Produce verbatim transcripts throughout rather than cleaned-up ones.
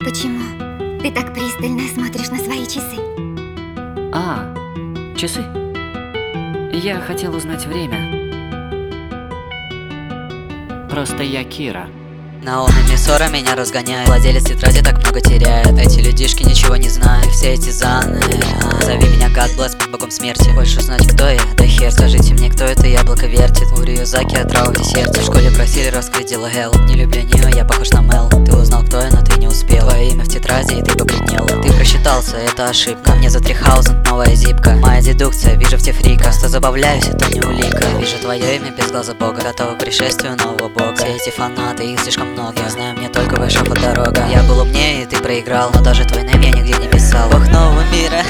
Почему? Ты так пристально смотришь на свои часы. А, часы? Я хотел узнать время. Просто я Кира. Наоми Мисора меня разгоняет. Владелец тетради так много теряет. Эти людишки ничего не знают. Все эти заны. Зови меня God Bless под богом смерти. Хочешь узнать, кто я? Да хер. Скажите мне, кто это яблоко вертит. У Рюзаки отрава в десерте. В школе просили раскрыть дело Hell. Не люблю нее, я похож на Мел. Ты узнал, кто я, но ты не успел. Твое имя в тетради, и ты побледнел. Ты просчитался, это ошибка. Мне за три хаузенд новая зипка. Моя дедукция, вижу в те фрика. Просто забавляюсь, это не улика. Вижу твое имя без глаза бога. Готова к пришествию нового бога. Все эти фанаты, их слишком много. Я знаю, мне только вышла дорога. Я был умнее, и ты проиграл. Но даже твой нейм я нигде не писал. Бог нового мира.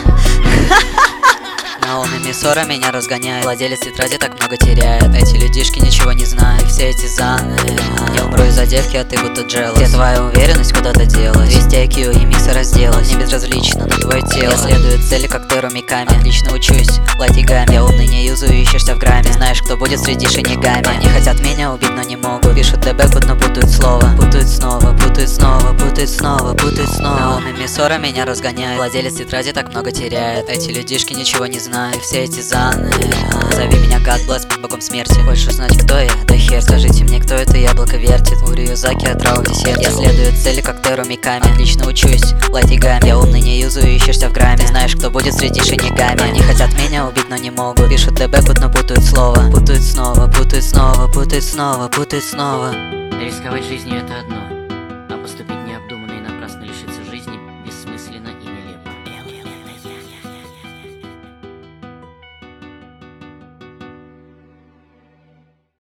Наоми Мисора меня разгоняет. Владелец тетради так много теряет. Эти людишки ничего не знают. Все эти заны. Не умру из-за девки, а ты будто джелос. Где твоя уверенность куда-то делась? двести ай кью и микса разделась. Мне безразлично на твое тело. Я следую цели, как Теру Миками. Отлично учусь, латигами. Я умный не юзаю, ищешься в грамме. Знаешь, кто будет среди шинигами. Они хотят меня убить, но не могут. Пишут ДБ, но путают слово. Путают снова, путают снова, путают снова, путают снова. Наоми Мисора меня разгоняет. Владелец тетради так много теряет. Эти людишки ничего не знают. Все эти заны. Зови меня God Bless под богом смерти. Хочешь узнать, кто я? Да хер. Скажите мне, кто это яблоко вертит. У Рюзаки отрава в десерте. Я следую цели, как Теру Миками. Отлично учусь, латигами. Я умный не юзаю, ищешься в грамме. Знаешь, кто будет среди шинигами. Они хотят меня убить, но не могут. Пишут ДБ, но путают слово. Путают снова, путают снова, путают снова, путают снова. Рисковать жизнью — это одно.